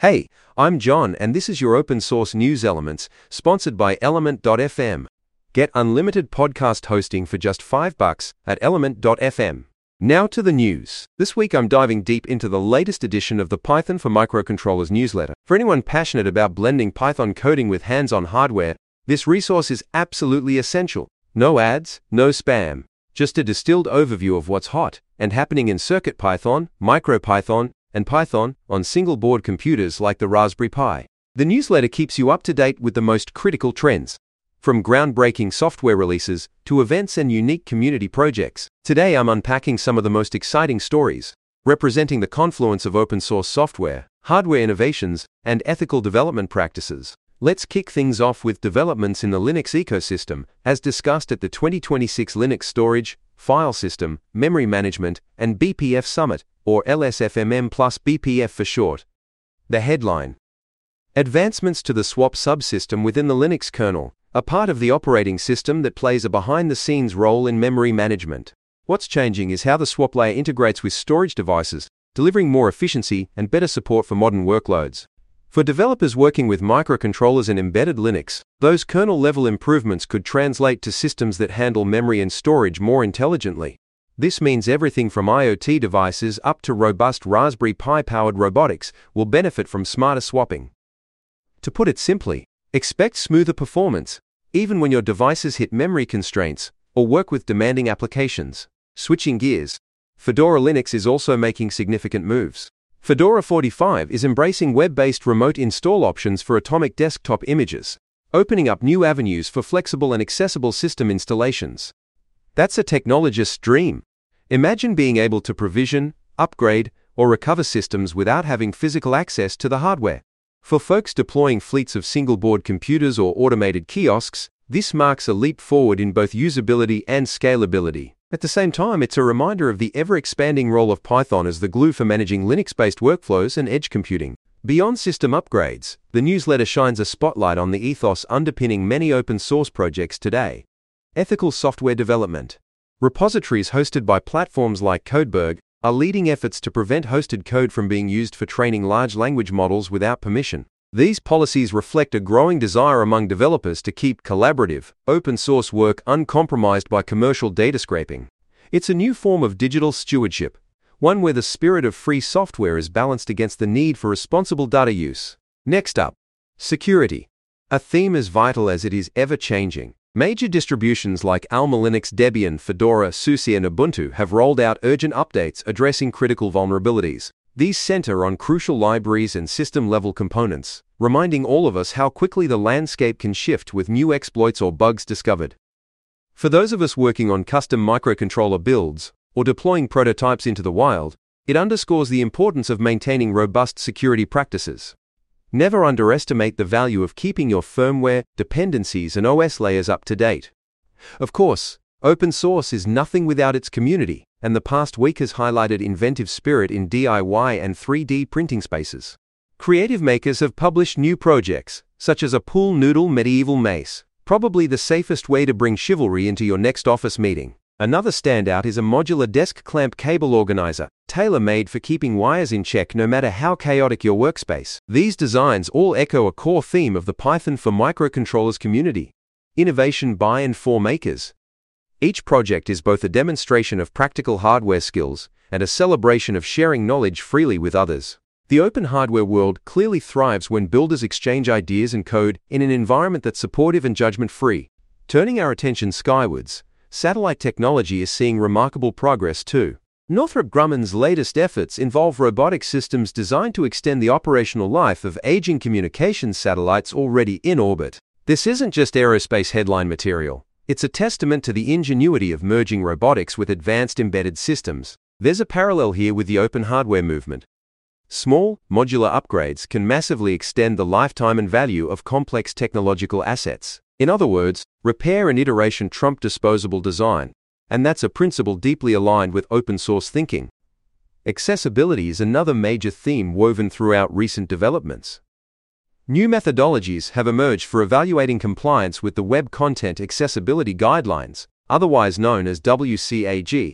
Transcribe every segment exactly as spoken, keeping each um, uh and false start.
Hey, I'm John and this is your open source news elements, sponsored by Element dot f m. Get unlimited podcast hosting for just five bucks at Element dot f m. Now to the news. This week I'm diving deep into the latest edition of the Python for Microcontrollers newsletter. For anyone passionate about blending Python coding with hands-on hardware, this resource is absolutely essential. No ads, no spam, just a distilled overview of what's hot and happening in CircuitPython, MicroPython, and Python on single-board computers like the Raspberry Pi. The newsletter keeps you up to date with the most critical trends, from groundbreaking software releases to events and unique community projects. Today I'm unpacking some of the most exciting stories, representing the confluence of open-source software, hardware innovations, and ethical development practices. Let's kick things off with developments in the Linux ecosystem, as discussed at the twenty twenty-six Linux Storage, File System, Memory Management, and B P F Summit, or L S F M M plus B P F for short. The headline: Advancements to the swap subsystem within the Linux kernel, a part of the operating system that plays a behind-the-scenes role in memory management. What's changing is how the swap layer integrates with storage devices, delivering more efficiency and better support for modern workloads. For developers working with microcontrollers and embedded Linux, those kernel-level improvements could translate to systems that handle memory and storage more intelligently. This means everything from IoT devices up to robust Raspberry Pi-powered robotics will benefit from smarter swapping. To put it simply, expect smoother performance, even when your devices hit memory constraints or work with demanding applications. Switching gears, Fedora Linux is also making significant moves. Fedora forty-five is embracing web-based remote install options for Atomic desktop images, opening up new avenues for flexible and accessible system installations. That's a technologist's dream. Imagine being able to provision, upgrade, or recover systems without having physical access to the hardware. For folks deploying fleets of single-board computers or automated kiosks, this marks a leap forward in both usability and scalability. At the same time, it's a reminder of the ever-expanding role of Python as the glue for managing Linux-based workflows and edge computing. Beyond system upgrades, the newsletter shines a spotlight on the ethos underpinning many open-source projects today. Ethical software development. Repositories hosted by platforms like Codeberg are leading efforts to prevent hosted code from being used for training large language models without permission. These policies reflect a growing desire among developers to keep collaborative, open-source work uncompromised by commercial data scraping. It's a new form of digital stewardship, one where the spirit of free software is balanced against the need for responsible data use. Next up, security. A theme as vital as it is ever-changing. Major distributions like Alma Linux, Debian, Fedora, SUSE, and Ubuntu have rolled out urgent updates addressing critical vulnerabilities. These center on crucial libraries and system-level components, reminding all of us how quickly the landscape can shift with new exploits or bugs discovered. For those of us working on custom microcontroller builds or deploying prototypes into the wild, it underscores the importance of maintaining robust security practices. Never underestimate the value of keeping your firmware, dependencies, and O S layers up to date. Of course, open source is nothing without its community, and the past week has highlighted inventive spirit in D I Y and three D printing spaces. Creative makers have published new projects, such as a pool noodle medieval mace, probably the safest way to bring chivalry into your next office meeting. Another standout is a modular desk clamp cable organizer, tailor-made for keeping wires in check no matter how chaotic your workspace. These designs all echo a core theme of the Python for Microcontrollers community: innovation by and for makers. Each project is both a demonstration of practical hardware skills and a celebration of sharing knowledge freely with others. The open hardware world clearly thrives when builders exchange ideas and code in an environment that's supportive and judgment-free. Turning our attention skywards, satellite technology is seeing remarkable progress too. Northrop Grumman's latest efforts involve robotic systems designed to extend the operational life of aging communications satellites already in orbit. This isn't just aerospace headline material. It's a testament to the ingenuity of merging robotics with advanced embedded systems. There's a parallel here with the open hardware movement. Small, modular upgrades can massively extend the lifetime and value of complex technological assets. In other words, repair and iteration trump disposable design, and that's a principle deeply aligned with open-source thinking. Accessibility is another major theme woven throughout recent developments. New methodologies have emerged for evaluating compliance with the Web Content Accessibility Guidelines, otherwise known as W C A G.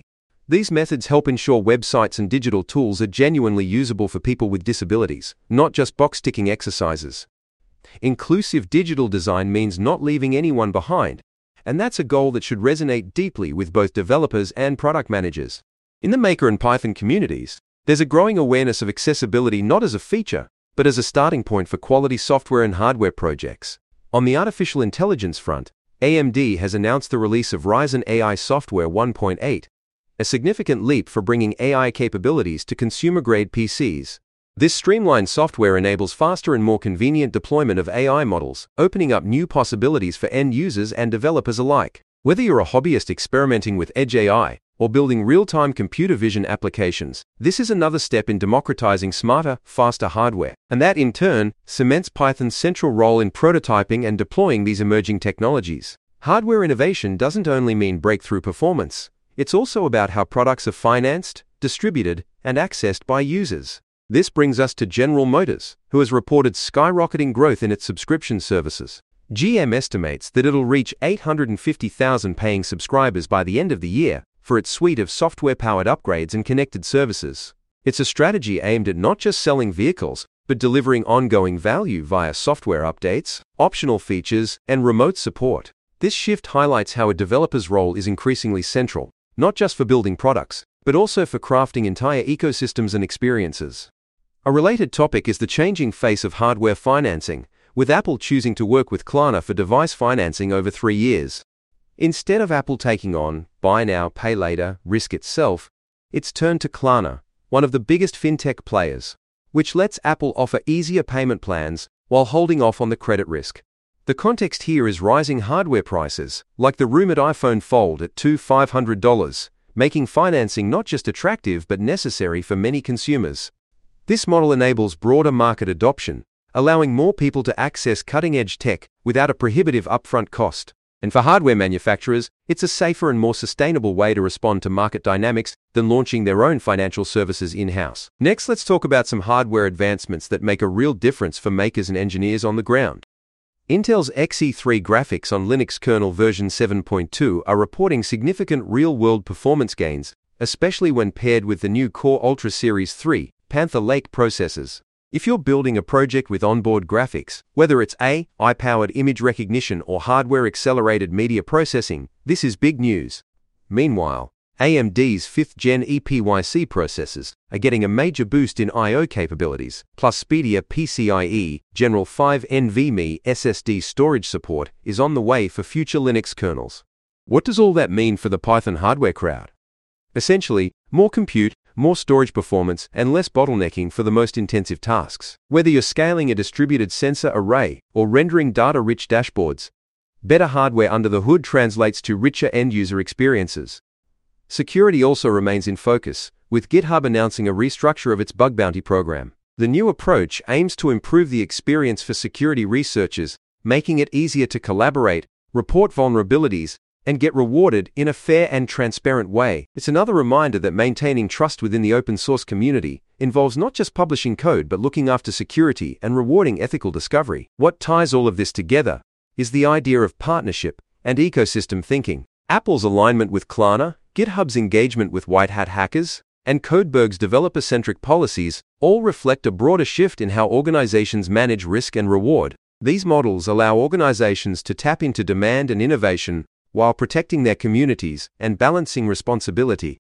These methods help ensure websites and digital tools are genuinely usable for people with disabilities, not just box-ticking exercises. Inclusive digital design means not leaving anyone behind, and that's a goal that should resonate deeply with both developers and product managers. In the Maker and Python communities, there's a growing awareness of accessibility not as a feature, but as a starting point for quality software and hardware projects. On the artificial intelligence front, A M D has announced the release of Ryzen A I Software one point eight, a significant leap for bringing A I capabilities to consumer-grade P Cs. This streamlined software enables faster and more convenient deployment of A I models, opening up new possibilities for end users and developers alike. Whether you're a hobbyist experimenting with Edge A I or building real-time computer vision applications, this is another step in democratizing smarter, faster hardware. And that, in turn, cements Python's central role in prototyping and deploying these emerging technologies. Hardware innovation doesn't only mean breakthrough performance. It's also about how products are financed, distributed, and accessed by users. This brings us to General Motors, who has reported skyrocketing growth in its subscription services. G M estimates that it'll reach eight hundred fifty thousand paying subscribers by the end of the year for its suite of software-powered upgrades and connected services. It's a strategy aimed at not just selling vehicles, but delivering ongoing value via software updates, optional features, and remote support. This shift highlights how a developer's role is increasingly central, not just for building products, but also for crafting entire ecosystems and experiences. A related topic is the changing face of hardware financing, with Apple choosing to work with Klarna for device financing over three years. Instead of Apple taking on buy now, pay later risk itself, it's turned to Klarna, one of the biggest fintech players, which lets Apple offer easier payment plans while holding off on the credit risk. The context here is rising hardware prices, like the rumored iPhone Fold at two thousand five hundred dollars, making financing not just attractive but necessary for many consumers. This model enables broader market adoption, allowing more people to access cutting-edge tech without a prohibitive upfront cost. And for hardware manufacturers, it's a safer and more sustainable way to respond to market dynamics than launching their own financial services in-house. Next, let's talk about some hardware advancements that make a real difference for makers and engineers on the ground. Intel's X E three graphics on Linux kernel version seven point two are reporting significant real-world performance gains, especially when paired with the new Core Ultra Series three Panther Lake processors. If you're building a project with onboard graphics, whether it's A I-powered image recognition or hardware-accelerated media processing, this is big news. Meanwhile, A M D's fifth gen E P Y C processors are getting a major boost in I O capabilities, plus speedier PCIe General five NVMe S S D storage support is on the way for future Linux kernels. What does all that mean for the Python hardware crowd? Essentially, more compute, more storage performance, and less bottlenecking for the most intensive tasks. Whether you're scaling a distributed sensor array or rendering data-rich dashboards, better hardware under the hood translates to richer end-user experiences. Security also remains in focus, with GitHub announcing a restructure of its bug bounty program. The new approach aims to improve the experience for security researchers, making it easier to collaborate, report vulnerabilities, and get rewarded in a fair and transparent way. It's another reminder that maintaining trust within the open source community involves not just publishing code but looking after security and rewarding ethical discovery. What ties all of this together is the idea of partnership and ecosystem thinking. Apple's alignment with Klarna, GitHub's engagement with White Hat hackers, and Codeberg's developer-centric policies all reflect a broader shift in how organizations manage risk and reward. These models allow organizations to tap into demand and innovation while protecting their communities and balancing responsibility.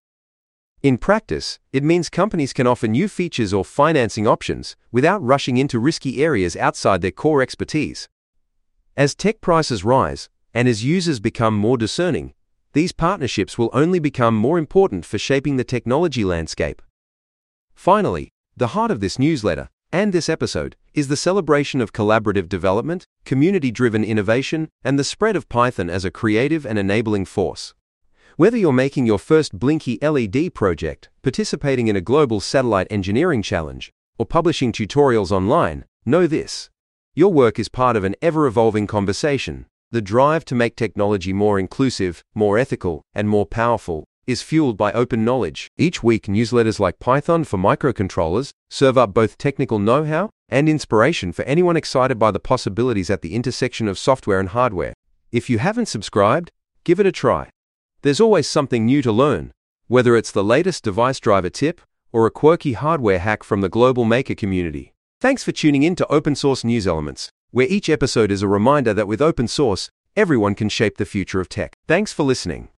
In practice, it means companies can offer new features or financing options without rushing into risky areas outside their core expertise. As tech prices rise, and as users become more discerning, these partnerships will only become more important for shaping the technology landscape. Finally, the heart of this newsletter and this episode is the celebration of collaborative development, community-driven innovation, and the spread of Python as a creative and enabling force. Whether you're making your first Blinky L E D project, participating in a global satellite engineering challenge, or publishing tutorials online, know this: your work is part of an ever-evolving conversation. The drive to make technology more inclusive, more ethical, and more powerful is fueled by open knowledge. Each week, newsletters like Python for Microcontrollers serve up both technical know-how and inspiration for anyone excited by the possibilities at the intersection of software and hardware. If you haven't subscribed, give it a try. There's always something new to learn. whether it's the latest device driver tip or a quirky hardware hack from the global maker community. Thanks for tuning in to Open Source News Elements, where each episode is a reminder that with open source, everyone can shape the future of tech. Thanks for listening.